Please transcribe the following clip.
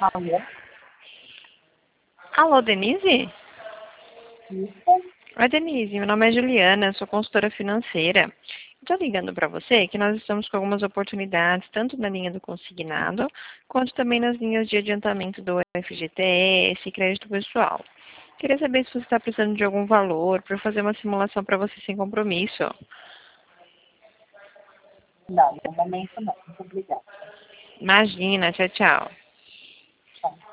Alô? Alô, Denise? Isso? Oi, Denise. Meu nome é Juliana, sou consultora financeira. Estou ligando para você que nós estamos com algumas oportunidades, tanto na linha do consignado, quanto também nas linhas de adiantamento do FGTS e crédito pessoal. Queria saber se você está precisando de algum valor para eu fazer uma simulação para você sem compromisso. Não, no momento não. Muito obrigada. Imagina, tchau, tchau. Tá.